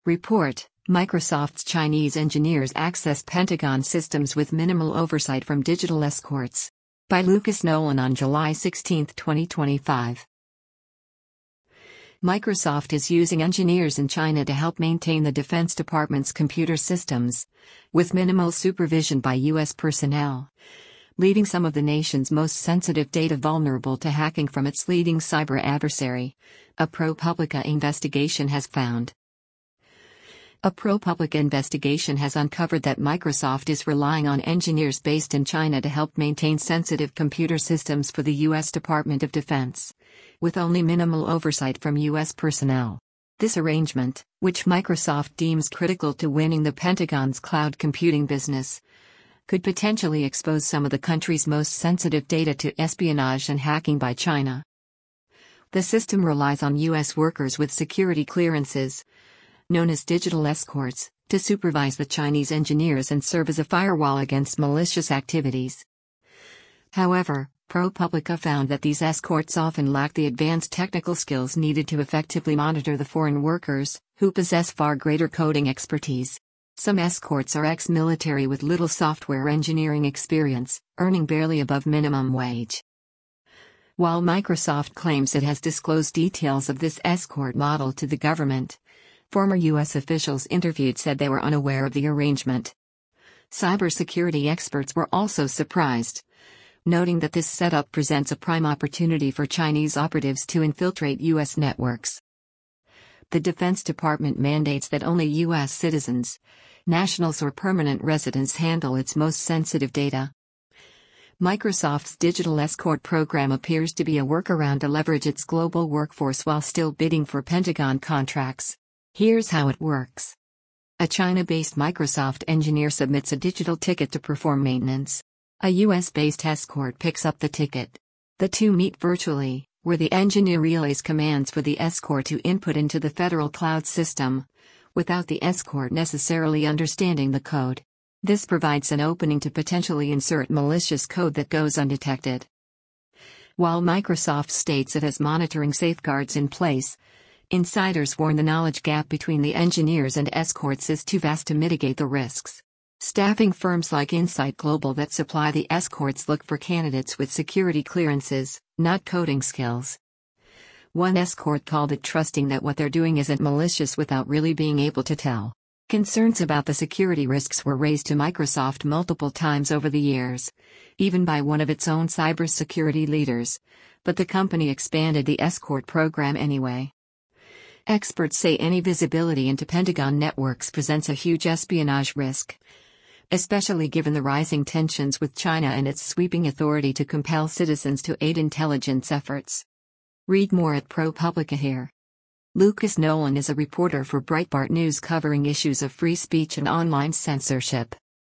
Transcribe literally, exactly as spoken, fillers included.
Report: Microsoft's Chinese engineers access Pentagon systems with minimal oversight from digital escorts. By Lucas Nolan on July sixteenth, twenty twenty-five. Microsoft is using engineers in China to help maintain the Defense Department's computer systems, with minimal supervision by U S personnel, leaving some of the nation's most sensitive data vulnerable to hacking from its leading cyber adversary, a ProPublica investigation has found. A ProPublica investigation has uncovered that Microsoft is relying on engineers based in China to help maintain sensitive computer systems for the U S Department of Defense, with only minimal oversight from U S personnel. This arrangement, which Microsoft deems critical to winning the Pentagon's cloud computing business, could potentially expose some of the country's most sensitive data to espionage and hacking by China. The system relies on U S workers with security clearances, known as digital escorts, to supervise the Chinese engineers and serve as a firewall against malicious activities. However, ProPublica found that these escorts often lack the advanced technical skills needed to effectively monitor the foreign workers, who possess far greater coding expertise. Some escorts are ex-military with little software engineering experience, earning barely above minimum wage. While Microsoft claims it has disclosed details of this escort model to the government, former U S officials interviewed said they were unaware of the arrangement. Cybersecurity experts were also surprised, noting that this setup presents a prime opportunity for Chinese operatives to infiltrate U S networks. The Defense Department mandates that only U S citizens, nationals or permanent residents handle its most sensitive data. Microsoft's digital escort program appears to be a workaround to leverage its global workforce while still bidding for Pentagon contracts. Here's how it works. A China-based Microsoft engineer submits a digital ticket to perform maintenance. A U S-based escort picks up the ticket. The two meet virtually, where the engineer relays commands for the escort to input into the federal cloud system, without the escort necessarily understanding the code. This provides an opening to potentially insert malicious code that goes undetected. While Microsoft states it has monitoring safeguards in place, insiders warn the knowledge gap between the engineers and escorts is too vast to mitigate the risks. Staffing firms like Insight Global that supply the escorts look for candidates with security clearances, not coding skills. One escort called it trusting that what they're doing isn't malicious without really being able to tell. Concerns about the security risks were raised to Microsoft multiple times over the years, even by one of its own cybersecurity leaders, but the company expanded the escort program anyway. Experts say any visibility into Pentagon networks presents a huge espionage risk, especially given the rising tensions with China and its sweeping authority to compel citizens to aid intelligence efforts. Read more at ProPublica here. Lucas Nolan is a reporter for Breitbart News covering issues of free speech and online censorship.